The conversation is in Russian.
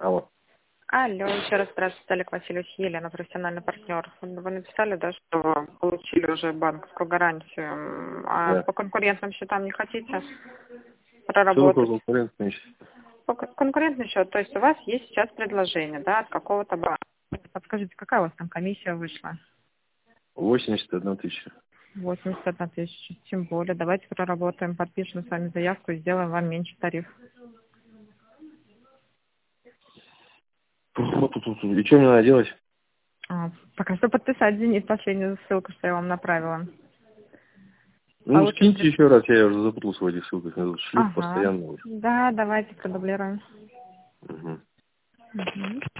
Алло. Алло, еще раз здравствуйте, Олег Васильевич, Елена, профессиональный партнер. Вы написали, да, что вы получили уже банковскую гарантию, а Да. по конкурентным счетам не хотите Что проработать? такое конкурентный счет? Конкурентный счет, то есть у вас есть сейчас предложение, да, от какого-то банка. Подскажите, какая у вас там комиссия вышла? 81 тысяча. 81 тысяча. Тем более, давайте проработаем, подпишем с вами заявку и сделаем вам меньше тариф. И что мне надо делать? Пока что подписать, Денис, последнюю ссылку, что я вам направила. Ну, скиньте еще раз, я уже запутался в этих ссылках. Меня тут шлют Ага. постоянно уже. Да, давайте продублируем. Угу. Угу.